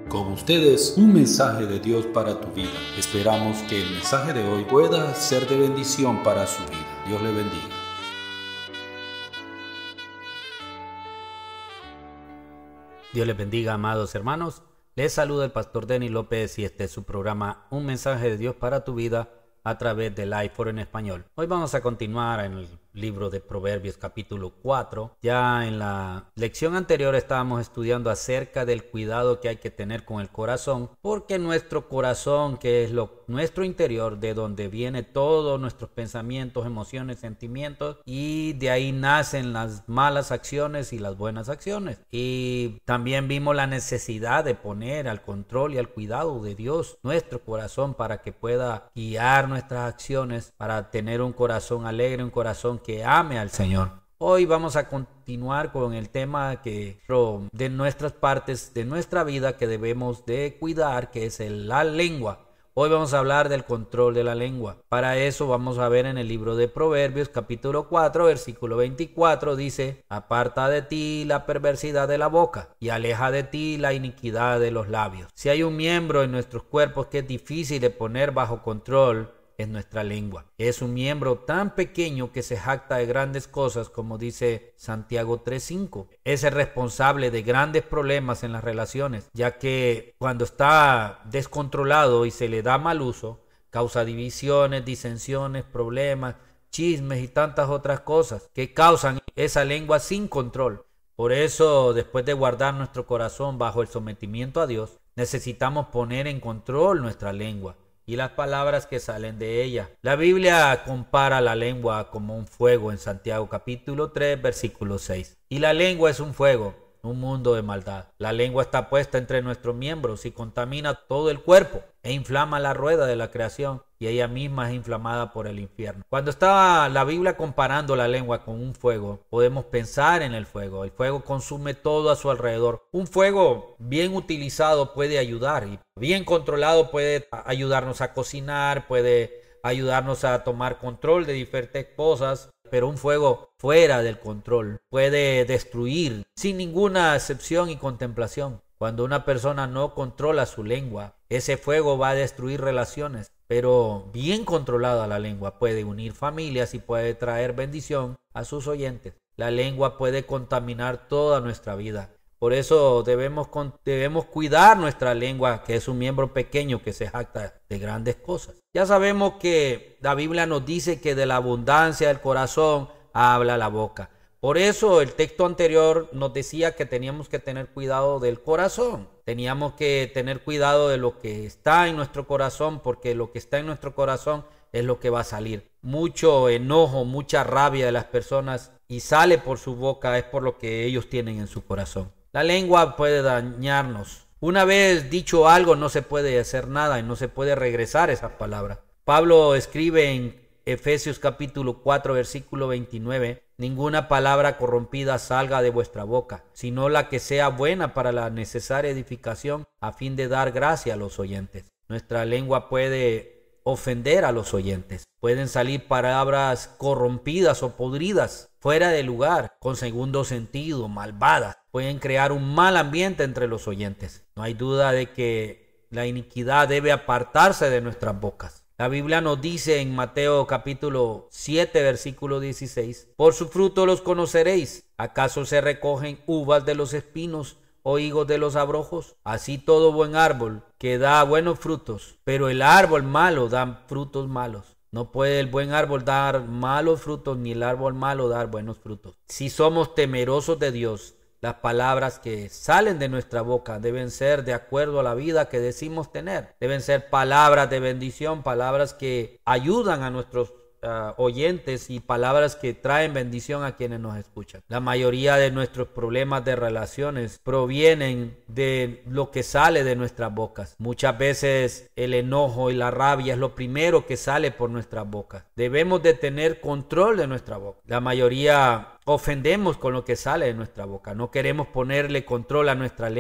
Con ustedes, un mensaje de Dios para tu vida. Esperamos que el mensaje de hoy pueda ser de bendición para su vida. Dios le bendiga. Dios les bendiga, amados hermanos. Les saluda el pastor Denis López y este es su programa Un mensaje de Dios para tu vida a través de Life4 en español. Hoy vamos a continuar en el libro de Proverbios capítulo 4. Ya en la lección anterior estábamos estudiando acerca del cuidado que hay que tener con el corazón, porque nuestro corazón, que es nuestro interior, de donde viene todos nuestros pensamientos, emociones, sentimientos, y de ahí nacen las malas acciones y las buenas acciones. Y también vimos la necesidad de poner al control y al cuidado de Dios nuestro corazón para que pueda guiar nuestras acciones, para tener un corazón alegre, un corazón que ame al Señor. Hoy vamos a continuar con el tema de nuestras partes de nuestra vida que debemos de cuidar, que es la lengua. Hoy vamos a hablar del control de la lengua. Para eso vamos a ver en el libro de Proverbios capítulo 4 versículo 24 dice: aparta de ti la perversidad de la boca y aleja de ti la iniquidad de los labios. Si hay un miembro en nuestros cuerpos que es difícil de poner bajo control, es nuestra lengua. Es un miembro tan pequeño que se jacta de grandes cosas, como dice Santiago 3:5. Es el responsable de grandes problemas en las relaciones, ya que cuando está descontrolado y se le da mal uso, causa divisiones, disensiones, problemas, chismes y tantas otras cosas que causan esa lengua sin control. Por eso, después de guardar nuestro corazón bajo el sometimiento a Dios, necesitamos poner en control nuestra lengua y las palabras que salen de ella. La Biblia compara la lengua como un fuego en Santiago capítulo 3 versículo 6. Y la lengua es un fuego, un mundo de maldad. La lengua está puesta entre nuestros miembros y contamina todo el cuerpo e inflama la rueda de la creación, y ella misma es inflamada por el infierno. Cuando estaba la Biblia comparando la lengua con un fuego, podemos pensar en el fuego. El fuego consume todo a su alrededor. Un fuego bien utilizado puede ayudar, y bien controlado puede ayudarnos a cocinar, puede ayudarnos a tomar control de diferentes cosas. Pero un fuego fuera del control puede destruir sin ninguna excepción y contemplación. Cuando una persona no controla su lengua, ese fuego va a destruir relaciones. Pero bien controlada la lengua puede unir familias y puede traer bendición a sus oyentes. La lengua puede contaminar toda nuestra vida. Por eso debemos cuidar nuestra lengua, que es un miembro pequeño que se jacta de grandes cosas. Ya sabemos que la Biblia nos dice que de la abundancia del corazón habla la boca. Por eso el texto anterior nos decía que teníamos que tener cuidado del corazón. Teníamos que tener cuidado de lo que está en nuestro corazón, porque lo que está en nuestro corazón es lo que va a salir. Mucho enojo, mucha rabia de las personas y sale por su boca es por lo que ellos tienen en su corazón. La lengua puede dañarnos. Una vez dicho algo, no se puede hacer nada y no se puede regresar esa palabra. Pablo escribe en Efesios capítulo 4 versículo 29: ninguna palabra corrompida salga de vuestra boca, sino la que sea buena para la necesaria edificación, a fin de dar gracia a los oyentes. Nuestra lengua puede ofender a los oyentes. Pueden salir palabras corrompidas o podridas, fuera de lugar, con segundo sentido, malvadas. Pueden crear un mal ambiente entre los oyentes. No hay duda de que la iniquidad debe apartarse de nuestras bocas. La Biblia nos dice en Mateo capítulo 7 versículo 16: por su fruto los conoceréis. ¿Acaso se recogen uvas de los espinos o higos de los abrojos? Así todo buen árbol que da buenos frutos, pero el árbol malo da frutos malos. No puede el buen árbol dar malos frutos, ni el árbol malo dar buenos frutos. Si somos temerosos de Dios, las palabras que salen de nuestra boca deben ser de acuerdo a la vida que decimos tener. Deben ser palabras de bendición, palabras que ayudan a nuestros oyentes y palabras que traen bendición a quienes nos escuchan. La mayoría de nuestros problemas de relaciones provienen de lo que sale de nuestras bocas. Muchas veces el enojo y la rabia es lo primero que sale por nuestras bocas. Debemos de tener control de nuestra boca. La mayoría ofendemos con lo que sale de nuestra boca. No queremos ponerle control a nuestra lengua.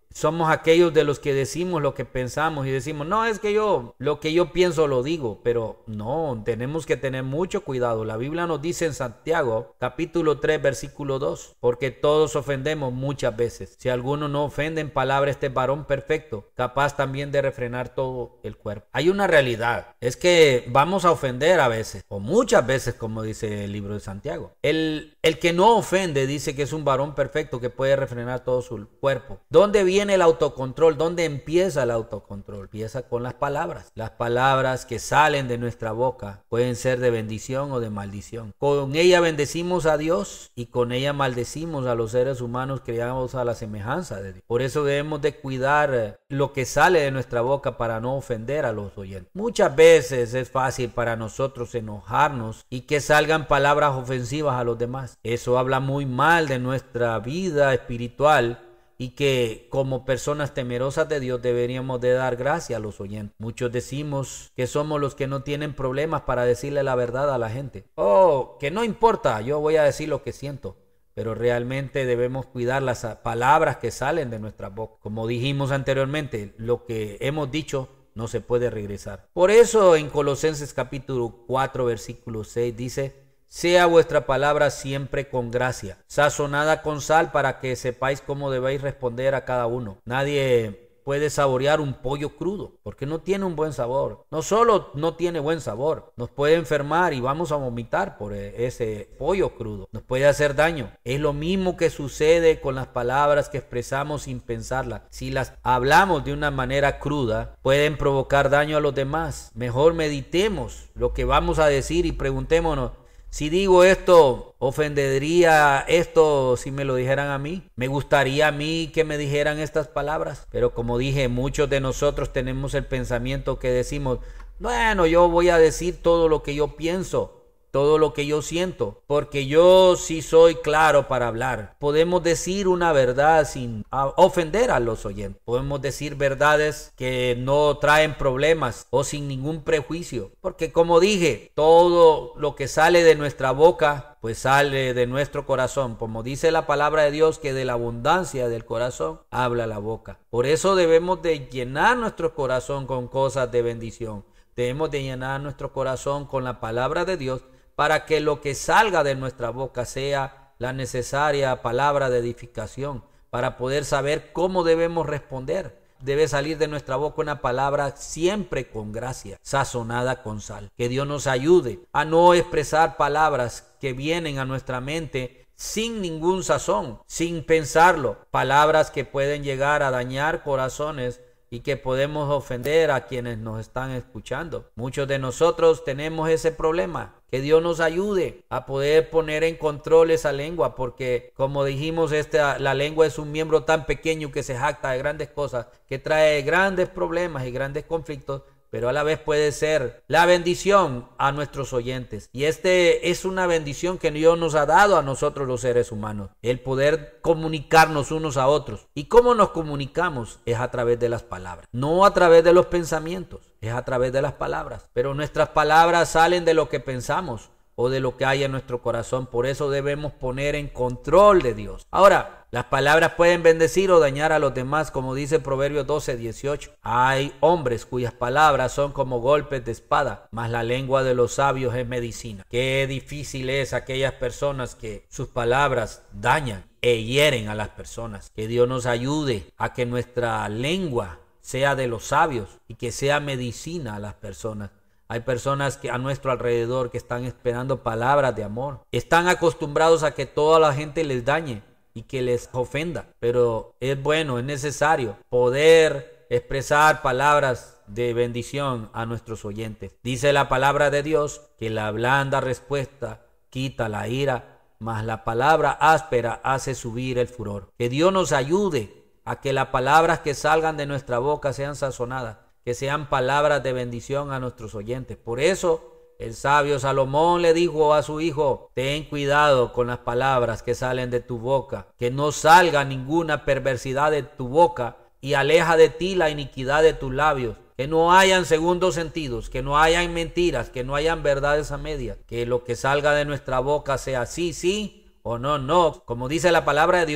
somos aquellos de los que decimos lo que pensamos y decimos, no, es que lo que yo pienso lo digo, pero no, tenemos que tener mucho cuidado. La Biblia nos dice en Santiago, capítulo 3, versículo 2, porque todos ofendemos muchas veces. Si alguno no ofende en palabra, este varón perfecto, capaz también de refrenar todo el cuerpo. Hay una realidad, es que vamos a ofender a veces, o muchas veces, como dice el libro de Santiago. El que no ofende dice que es un varón perfecto que puede refrenar todo su cuerpo. ¿Dónde viene el autocontrol? ¿Dónde empieza el autocontrol? Empieza con las palabras. Las palabras que salen de nuestra boca pueden ser de bendición o de maldición. Con ella bendecimos a Dios y con ella maldecimos a los seres humanos creados a la semejanza de Dios. Por eso debemos de cuidar lo que sale de nuestra boca para no ofender a los oyentes. Muchas veces es fácil para nosotros enojarnos y que salgan palabras ofensivas a los demás. Eso habla muy mal de nuestra vida espiritual y que como personas temerosas de Dios deberíamos de dar gracia a los oyentes. Muchos decimos que somos los que no tienen problemas para decirle la verdad a la gente. Oh, que no importa, yo voy a decir lo que siento. Pero realmente debemos cuidar las palabras que salen de nuestra boca. Como dijimos anteriormente, lo que hemos dicho no se puede regresar. Por eso en Colosenses capítulo 4, versículo 6 dice: sea vuestra palabra siempre con gracia, sazonada con sal, para que sepáis cómo debéis responder a cada uno. Nadie puede saborear un pollo crudo porque no tiene un buen sabor. No solo no tiene buen sabor, nos puede enfermar y vamos a vomitar por ese pollo crudo. Nos puede hacer daño. Es lo mismo que sucede con las palabras que expresamos sin pensarlas. Si las hablamos de una manera cruda, pueden provocar daño a los demás. Mejor meditemos lo que vamos a decir y preguntémonos: si digo esto, ¿ofendería esto si me lo dijeran a mí? ¿Me gustaría a mí que me dijeran estas palabras? Pero como dije, muchos de nosotros tenemos el pensamiento que decimos: bueno, yo voy a decir todo lo que yo pienso, todo lo que yo siento, porque yo sí soy claro para hablar. Podemos decir una verdad sin ofender a los oyentes. Podemos decir verdades que no traen problemas o sin ningún prejuicio, porque como dije, todo lo que sale de nuestra boca pues sale de nuestro corazón. Como dice la palabra de Dios, que de la abundancia del corazón habla la boca. Por eso debemos de llenar nuestro corazón con cosas de bendición. Debemos de llenar nuestro corazón con la palabra de Dios, para que lo que salga de nuestra boca sea la necesaria palabra de edificación, para poder saber cómo debemos responder. Debe salir de nuestra boca una palabra siempre con gracia, sazonada con sal. Que Dios nos ayude a no expresar palabras que vienen a nuestra mente sin ningún sazón, sin pensarlo. Palabras que pueden llegar a dañar corazones y que podemos ofender a quienes nos están escuchando. Muchos de nosotros tenemos ese problema. Que Dios nos ayude a poder poner en control esa lengua, porque como dijimos, la lengua es un miembro tan pequeño que se jacta de grandes cosas, que trae grandes problemas y grandes conflictos, pero a la vez puede ser la bendición a nuestros oyentes. Y es una bendición que Dios nos ha dado a nosotros los seres humanos, el poder comunicarnos unos a otros. ¿Y cómo nos comunicamos? Es a través de las palabras, no a través de los pensamientos, es a través de las palabras. Pero nuestras palabras salen de lo que pensamos o de lo que hay en nuestro corazón. Por eso debemos poner en control de Dios. Ahora, las palabras pueden bendecir o dañar a los demás, como dice Proverbios 12:18. Hay hombres cuyas palabras son como golpes de espada, mas la lengua de los sabios es medicina. Qué difícil es aquellas personas que sus palabras dañan e hieren a las personas. Que Dios nos ayude a que nuestra lengua sea de los sabios y que sea medicina a las personas. Hay personas que a nuestro alrededor que están esperando palabras de amor. Están acostumbrados a que toda la gente les dañe y que les ofenda. Pero es bueno, es necesario poder expresar palabras de bendición a nuestros oyentes. Dice la palabra de Dios que la blanda respuesta quita la ira, mas la palabra áspera hace subir el furor. Que Dios nos ayude a que las palabras que salgan de nuestra boca sean sazonadas, que sean palabras de bendición a nuestros oyentes. Por eso el sabio Salomón le dijo a su hijo: ten cuidado con las palabras que salen de tu boca, que no salga ninguna perversidad de tu boca, y aleja de ti la iniquidad de tus labios. Que no hayan segundos sentidos, que no hayan mentiras, que no hayan verdades a medias, que lo que salga de nuestra boca sea sí, sí, o no, no. Como dice la palabra de Dios,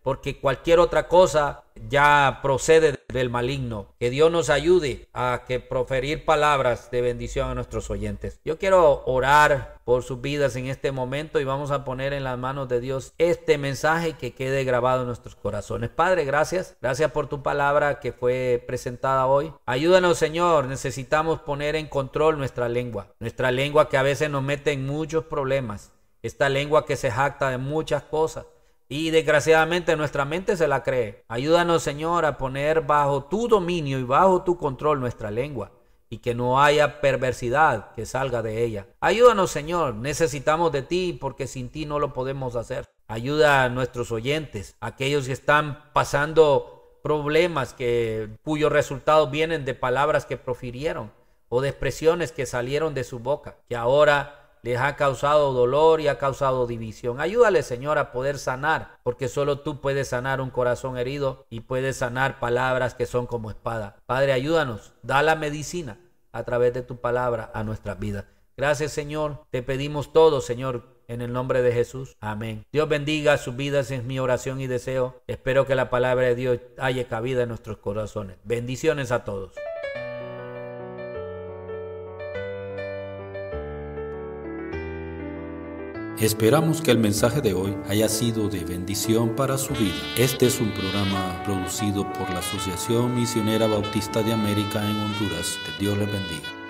porque cualquier otra cosa ya procede del maligno. Que Dios nos ayude a que proferir palabras de bendición a nuestros oyentes. Yo quiero orar por sus vidas en este momento y vamos a poner en las manos de Dios este mensaje que quede grabado en nuestros corazones. Padre, gracias por tu palabra que fue presentada hoy. Ayúdanos, Señor, necesitamos poner en control nuestra lengua que a veces nos mete en muchos problemas, esta lengua que se jacta de muchas cosas y desgraciadamente nuestra mente se la cree. Ayúdanos, Señor, a poner bajo tu dominio y bajo tu control nuestra lengua y que no haya perversidad que salga de ella. Ayúdanos, Señor, necesitamos de ti porque sin ti no lo podemos hacer. Ayuda a nuestros oyentes, aquellos que están pasando problemas cuyos resultados vienen de palabras que profirieron o de expresiones que salieron de su boca, que ahora les ha causado dolor y ha causado división. Ayúdale, Señor, a poder sanar, porque solo tú puedes sanar un corazón herido y puedes sanar palabras que son como espada. Padre, ayúdanos, da la medicina a través de tu palabra a nuestras vidas. Gracias, Señor, te pedimos todo, Señor, en el nombre de Jesús. Amén. Dios bendiga sus vidas, es mi oración y deseo. Espero que la palabra de Dios haya cabida en nuestros corazones. Bendiciones a todos. Esperamos que el mensaje de hoy haya sido de bendición para su vida. Este es un programa producido por la Asociación Misionera Bautista de América en Honduras. Que Dios les bendiga.